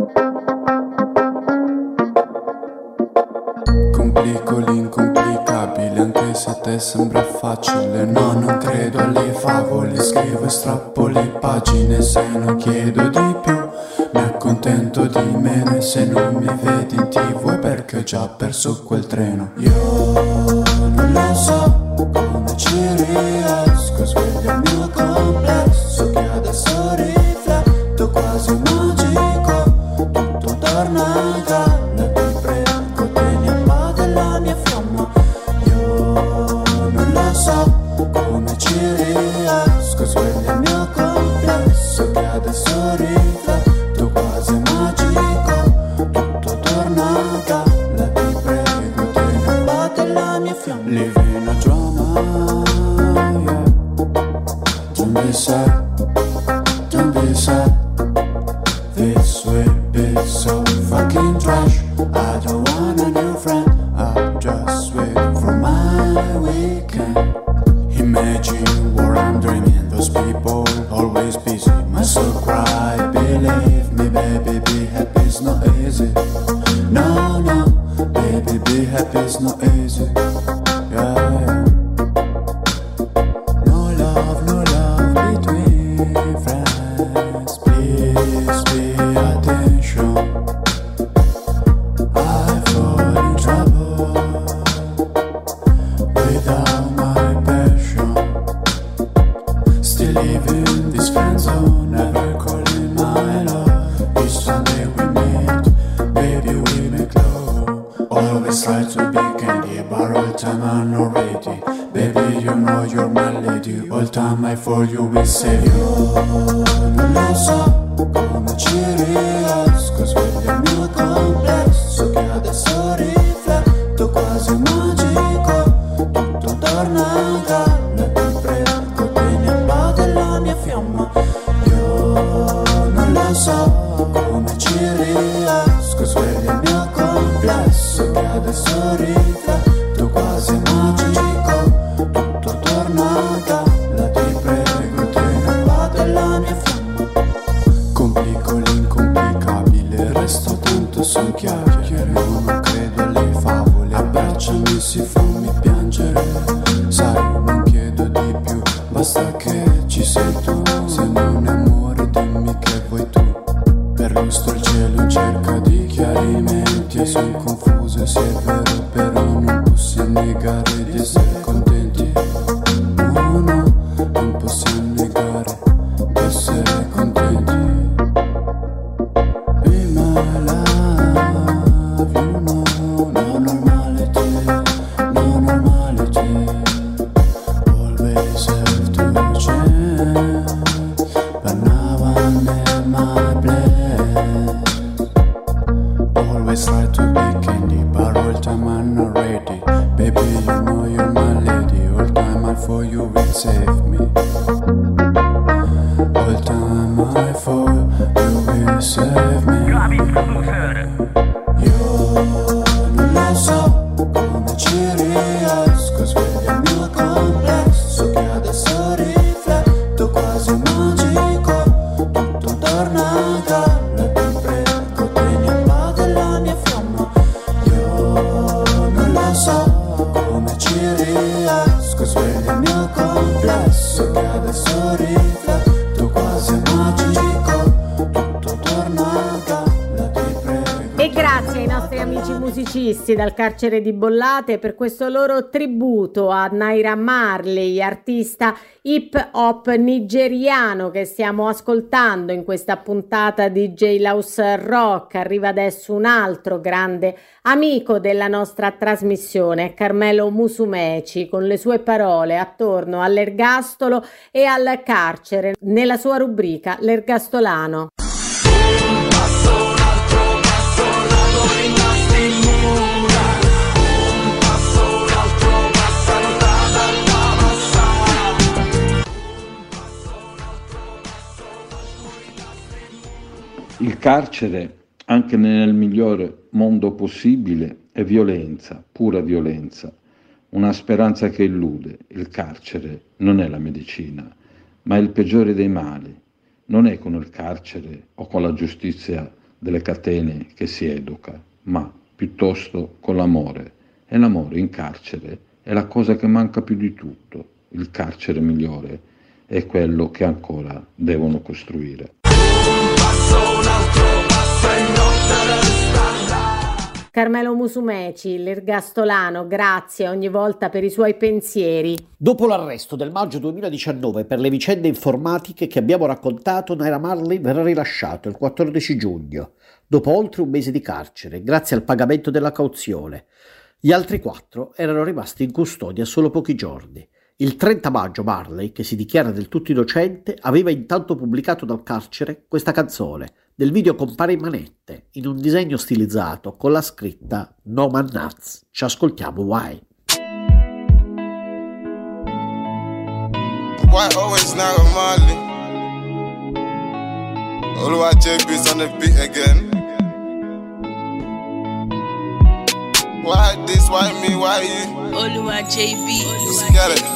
Complico l'incomplicabile, anche se a te sembra facile. No, non credo alle favole, scrivo e strappo le pagine. Se non chiedo di più, mi accontento di meno. E se non mi vedi in tv è perché ho già perso quel treno. Io non lo so come ci riesco, sveglio il mio complesso che adesso rifletto quasi magico. Tutto torna a galla, ti prego, tieni a bada la mia fiamma. Io non lo so come ci riesco, sveglio il mio complesso che adesso rifletto quasi magico. Tutto torna a galla, ti prego, tieni a bada la mia fiamma. Living a drama, yeah. Don't be sad, don't be sad. This will be so fucking trash. I don't want a new friend, I just wait for my weekend. Imagine what I'm dreaming, those people always busy. Must so cry, believe me baby, be happy is not easy. No, no, baby, be happy is not easy. Yeah, yeah. No love, no love between friends. Please pay attention. I fall in trouble without my passion. Still living this friend zone, never calling my love. Each Sunday we meet, baby we make love. Always try to be candy, but all time I'm not ready. Baby, you know you're my lady. All time I fall, you will save you. Non lo so come ci riesco, sveglio il mio complesso che adesso rifletto quasi magico. Tutto torna a galla, ti prego, tieni a bada la mia fiamma. Io non lo so come ci riesco, sveglio il mio complesso che adesso rifletto quasi magico. Tutto torna a galla, ti prego, tieni a bada la mia fiamma. Complico l'incomplicabile, resto tanto su chiacchiere. Non credo alle favole, abbracciami, si fammi piangere. Sai, non chiedo di più, basta che ci sei tu. Se non è amore dimmi che vuoi tu. Perlusto il cielo in cerca di chiarimenti e sono confuso se è vero, però non possiamo negare di essere contenti. No, no, non possiamo negare di essere contenti. Be my love, you know, no normality, no normality. Always have to change, but now I'm in my place. Always try to be candy, but all time I'm not ready. Baby, you know you're my lady. All time I fall, you will save me. All time I fall, you will save me. Io non lo so come ci riesco, sveglio il mio complesso che adesso rifletto quasi magico. Tutto torna a galla, ti prego, tieni a bada la mia fiamma. Io non lo so come ci riesco, vedi il mio complesso che adesso rifletto quasi magico, tutto torna a galla, ti prego. E grazie ai nostri amici musicisti dal carcere di Bollate per questo loro tributo a Naira Marley, artista hip hop nigeriano che stiamo ascoltando in questa puntata di Jailhouse Rock. Arriva adesso un altro grande amico della nostra trasmissione, Carmelo Musumeci, con le sue parole attorno all'ergastolo e al carcere nella sua rubrica L'Ergastolano. Il carcere, anche nel migliore mondo possibile, è violenza, pura violenza, una speranza che illude. Il carcere non è la medicina, ma è il peggiore dei mali. Non è con il carcere o con la giustizia delle catene che si educa, ma piuttosto con l'amore. E l'amore in carcere è la cosa che manca più di tutto. Il carcere migliore è quello che ancora devono costruire. Carmelo Musumeci, l'ergastolano, grazie ogni volta per i suoi pensieri. Dopo l'arresto del maggio duemiladiciannove per le vicende informatiche che abbiamo raccontato, Naira Marley verrà rilasciato il quattordici giugno, dopo oltre un mese di carcere, grazie al pagamento della cauzione. Gli altri quattro erano rimasti in custodia solo pochi giorni. Il trenta maggio Marley, che si dichiara del tutto innocente, aveva intanto pubblicato dal carcere questa canzone. Nel video compare in manette, in un disegno stilizzato con la scritta No Man Nuts. Ci ascoltiamo Why. Why always Naira Marley? Oluwa J B's on the beat again. Why this, why me, why you? Oluwa J B. Let's get it.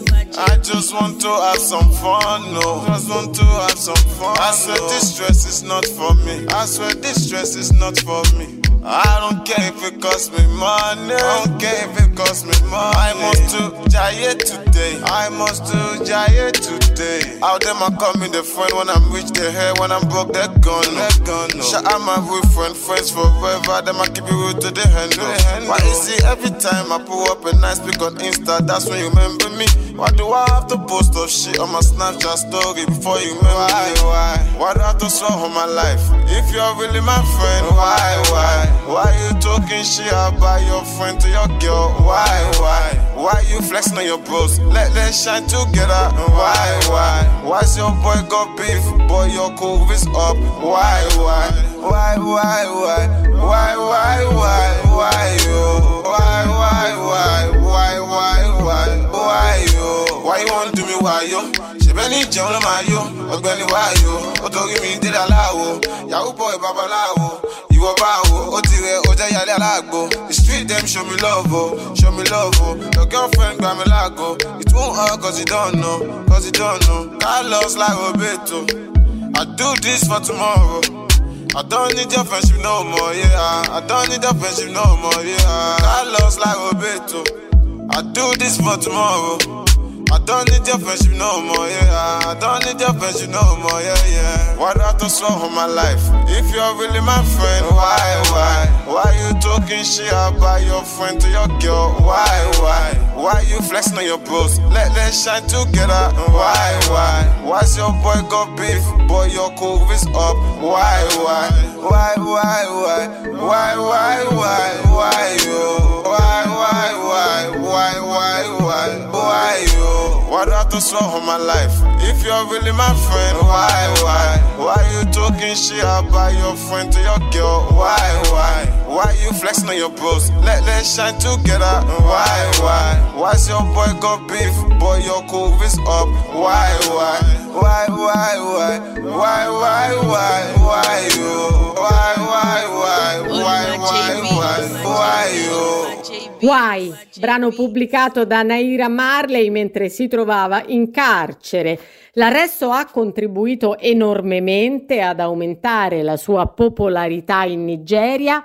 I just want to have some fun, no. Just want to have some fun. I swear this stress is not for me. I swear this stress is not for me. I don't care if it costs me money. I don't care if it costs me money. I must do Jaye today. I must do Jaye today. Out them I call me the friend when I'm rich, they hair when I'm broke, they're gone. They're gone. No. Shout out my boyfriend, friends forever. Them I keep it real to the handle. Why you see every time I pull up a nice pic on Insta, that's when you remember me. Why do I have to post up shit on my Snapchat story before you remember why, me? Why? Why do I have to swear on my life? If you're really my friend, why, why? Why you talking shit about your friend to your girl? Why, why? Why you flexing on your bros? Let them shine together. Why, why? Why's your boy got beef? Boy, your cool is up. Why, why? Why, why, why? Why, why, why? Why you? Why, why, why? Why, why, why? Why you? Why you wanna do me? Why you? She been in jail, my yo. Ogbeni why you? Otori mi did allow. Yahoo boy, babalawo. You a bow, Otire, Oja Yale Alago. The street them show me love, oh, show me love, oh. Your girlfriend got me lago. It won't hurt cause you don't know, cause you don't know. I lost like Roberto. I do this for tomorrow. I don't need your friendship no more, yeah. I don't need your friendship no more, yeah. I lost like Roberto. I do this for tomorrow. I don't need your friendship no more, yeah. I don't need your friendship no more, yeah, yeah. Why do I have to swear on my life? If you're really my friend, why, why? Why you talking shit about your friend to your girl? Why, why? Why you flexing on your bros? Let them shine together. Why, why? Why's your boy got beef? Boy, your cool is up. Why, why? Why, why, why? Why, why, why? Why you? Why, why, why? Why, why, why? Why you? Why do I have to swear on my life? If you're really my friend, why, why? Why you talking shit about your friend to your girl? Why, why? Why you flexing on your bros? Let them shine together. Why, why? Why's your boy got beef? Boy, your cool is up. Why, why? Why, why, why? Why, why, why? Why you? Why, why, why? Why, why, why? Why you? Why, brano pubblicato da Naira Marley mentre si trovava in carcere. L'arresto ha contribuito enormemente ad aumentare la sua popolarità in Nigeria.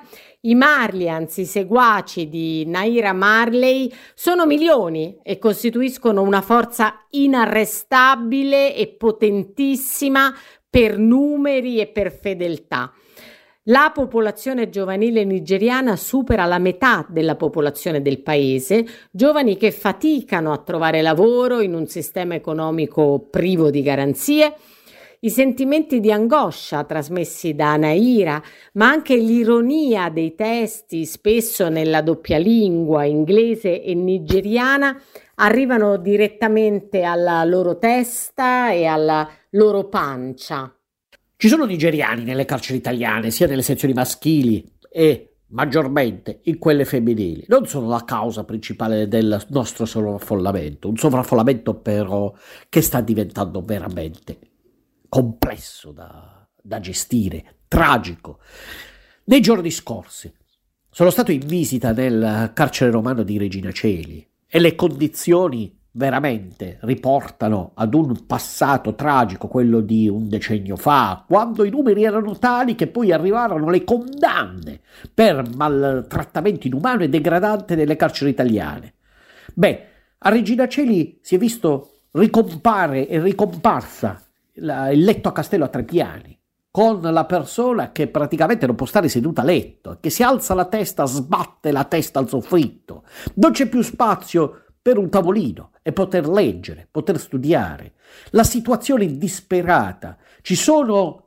I Marlians, i seguaci di Naira Marley, sono milioni e costituiscono una forza inarrestabile e potentissima per numeri e per fedeltà. La popolazione giovanile nigeriana supera la metà della popolazione del paese, giovani che faticano a trovare lavoro in un sistema economico privo di garanzie. I sentimenti di angoscia trasmessi da Naira, ma anche l'ironia dei testi, spesso nella doppia lingua inglese e nigeriana, arrivano direttamente alla loro testa e alla loro pancia. Ci sono nigeriani nelle carceri italiane, sia nelle sezioni maschili e maggiormente in quelle femminili. Non sono la causa principale del nostro sovraffollamento, un sovraffollamento però che sta diventando veramente complesso da, da gestire, tragico. Nei giorni scorsi sono stato in visita nel carcere romano di Regina Coeli e le condizioni veramente riportano ad un passato tragico, quello di un decennio fa, quando i numeri erano tali che poi arrivarono le condanne per maltrattamento inumano e degradante nelle carceri italiane. Beh, a Regina Coeli si è visto ricompare e ricomparsa la, il letto a castello a tre piani, con la persona che praticamente non può stare seduta a letto, che si alza la testa, sbatte la testa al soffitto, non c'è più spazio per un tavolino e poter leggere, poter studiare. La situazione è disperata, ci sono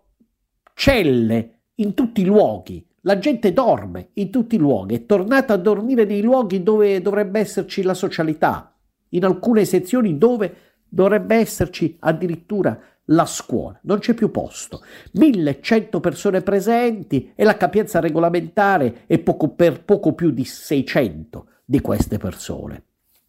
celle in tutti i luoghi, la gente dorme in tutti i luoghi, è tornata a dormire nei luoghi dove dovrebbe esserci la socialità, in alcune sezioni dove dovrebbe esserci addirittura la scuola, non c'è più posto, millecento persone presenti e la capienza regolamentare è poco per poco più di seicento di queste persone.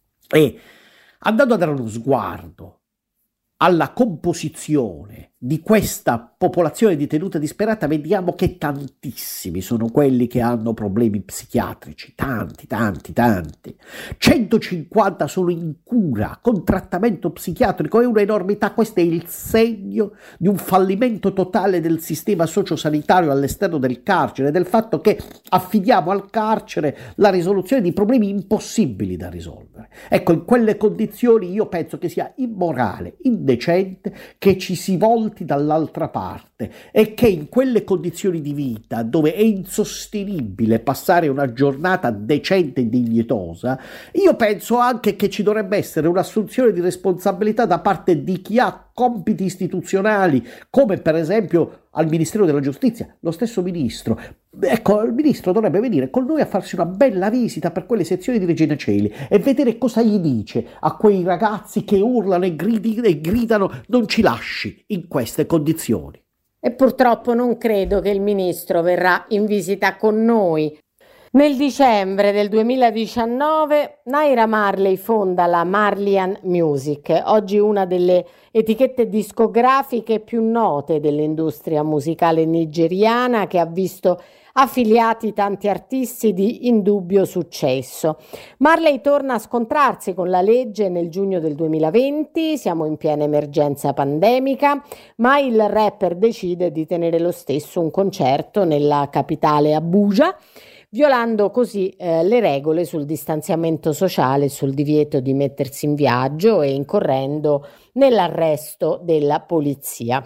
E andando a dare uno sguardo alla composizione di questa popolazione di tenuta disperata, vediamo che tantissimi sono quelli che hanno problemi psichiatrici, tanti, tanti, tanti. centocinquanta sono in cura con trattamento psichiatrico, è un'enormità. Questo è il segno di un fallimento totale del sistema sociosanitario all'esterno del carcere, del fatto che affidiamo al carcere la risoluzione di problemi impossibili da risolvere. Ecco, in quelle condizioni io penso che sia immorale, indecente che ci si volti dall'altra parte e che in quelle condizioni di vita dove è insostenibile passare una giornata decente e dignitosa, io penso anche che ci dovrebbe essere un'assunzione di responsabilità da parte di chi ha compiti istituzionali, come per esempio al Ministero della Giustizia, lo stesso ministro. Ecco, il ministro dovrebbe venire con noi a farsi una bella visita per quelle sezioni di Regina Coeli e vedere cosa gli dice a quei ragazzi che urlano e, gridi, e gridano non ci lasci in queste condizioni. E purtroppo non credo che il ministro verrà in visita con noi. Nel dicembre del duemiladiciannove Naira Marley fonda la Marlian Music, oggi una delle etichette discografiche più note dell'industria musicale nigeriana, che ha visto affiliati tanti artisti di indubbio successo. Marley torna a scontrarsi con la legge nel giugno del duemilaventi, siamo in piena emergenza pandemica, ma il rapper decide di tenere lo stesso un concerto nella capitale Abuja, violando così eh, le regole sul distanziamento sociale, sul divieto di mettersi in viaggio e incorrendo nell'arresto della polizia.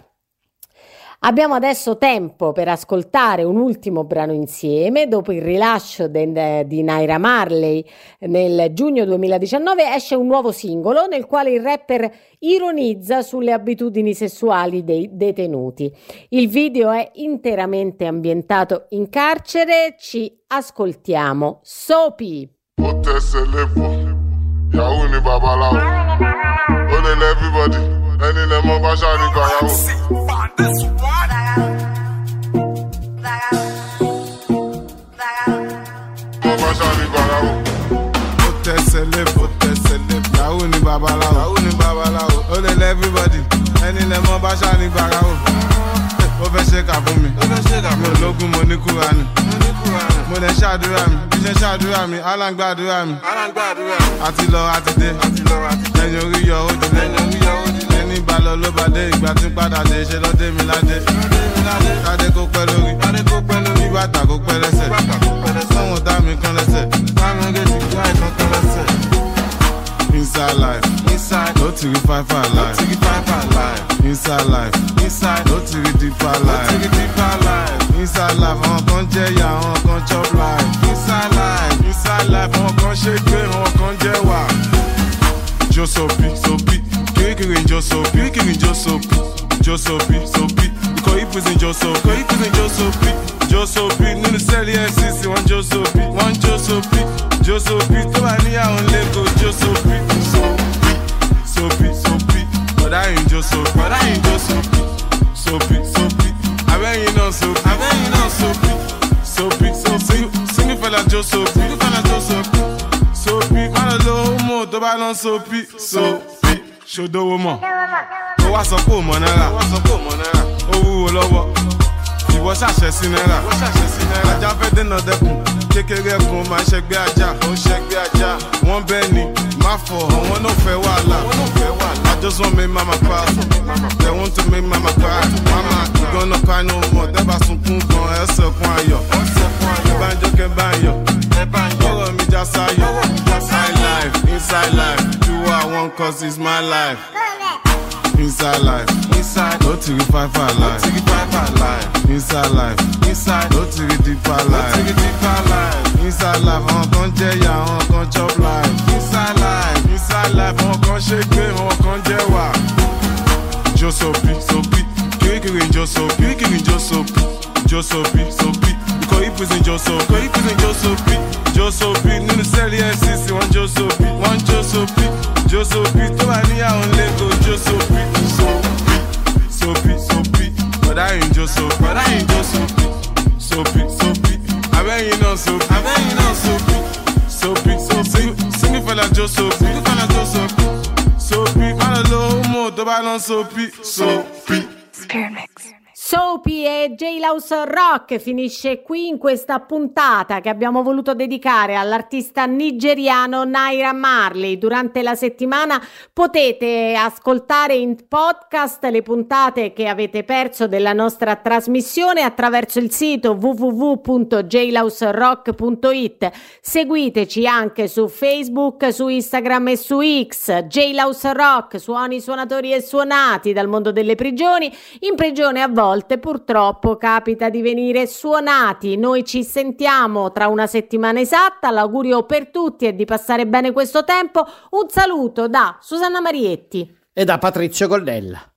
Abbiamo adesso tempo per ascoltare un ultimo brano insieme. Dopo il rilascio de, di Naira Marley nel giugno duemiladiciannove esce un nuovo singolo nel quale il rapper ironizza sulle abitudini sessuali dei detenuti. Il video è interamente ambientato in carcere. Ci ascoltiamo. Sopi. Tẹsẹlẹ fò tẹsẹlẹ yahoo ni babaláwo yahoo ni babaláwo ó lè lẹ everybody ẹni lẹ mọ bá ṣáà ní gbàgbọ́ ó fẹ́ ṣe kà fún mi mi ò lógún mo ní Kúránì mo lè ṣàdúrà mi bí ṣe ṣàdúrà mi aláǹgbàdúrà mi àti lọ àti dé ẹ̀yìn orí yọ ó dilẹ̀ ẹni bá lọ ló bá dé ìgbà tí padà dé ṣe lọ́dé mi ládé kádé kó pẹ́ lórí bí bàtà kó pẹ́ lẹ́sẹ̀. take it five five life. Take it five five life. Inside life. Inside. No take it deeper life. Take it deeper life. Inside life. On con jaya, on con chop life. Inside life. Inside life. On con shake it, on con jewa. Just so big, so big. Kicking just so big, kicking just so big. Just so big, so big. Because he present just so, because he present just so big. Just so big, no sell the S C C, one just so big, one just so big, just so big. To I need on Lego, just so big, so big, so big, so big. But I ain't just so, but I ain't just so big, so big, so big. I bet you know so, I bet you know so big, so big, so big. Sing it fella just so big, sing it fella just so big, so big. Man a low mo, to I don't so big, so big. Show the woman. Oh, what's up, woman? What's up, woman? Oh, love. Ìwọ ṣàṣẹ sí náírà, ìwọ ṣàṣẹ sí náírà. Ajá fẹ́ dènà dẹ́kun, kékeré kan máa ń ṣẹgbẹ́ ajá, ó ń ṣẹgbẹ́ ajá. Wọ́n bẹ́ẹ̀ ni, má fọ̀, àwọn náà fẹ́ wàhálà. I just want make mama proud, they want to make mama cry. Mama, you gonna cry no more, tẹ́bà sunkún gan, ẹ sẹ̀kún ayọ̀. Ẹ bá ń jó kẹ́ bá ń yọ̀, ọ̀rọ̀ mi já sáyọ̀. Inside life, inside life, do what I want cause it's my life. Inside life, inside, no take it five five life. Take it five five life. Inside life, inside, no take it deeper life. Take it deeper life. Inside life, on con jaya, on con chop life. Inside life, inside life, on con shake it, on con jewa. Just so big, so big, kicking just so big, kicking just so big, just so big, so big. Because he present just so, because he present just so big, just so big. No sell the S C C, one just so big, one just so big. Just so big, to I need on Lego, just so big, so big, so big, so big. But I ain't just so, but I ain't just so big, so big, so big. I bet you know so, I bet you know so big, so big, so big. Sing it fella just so big, fella just so big, so big. Man a low mo, to I don't so big, so big. Spirit Mix. Soapy e Jailhouse Rock finisce qui in questa puntata che abbiamo voluto dedicare all'artista nigeriano Naira Marley. Durante la settimana potete ascoltare in podcast le puntate che avete perso della nostra trasmissione attraverso il sito w w w punto jailhouse rock punto it. Seguiteci anche su Facebook, su Instagram e su X. Jailhouse Rock, suoni, suonatori e suonati dal mondo delle prigioni. In prigione a volte purtroppo capita di venire suonati. Noi ci sentiamo tra una settimana esatta. L'augurio per tutti è di passare bene questo tempo. Un saluto da Susanna Marietti e da Patrizio Gonnella.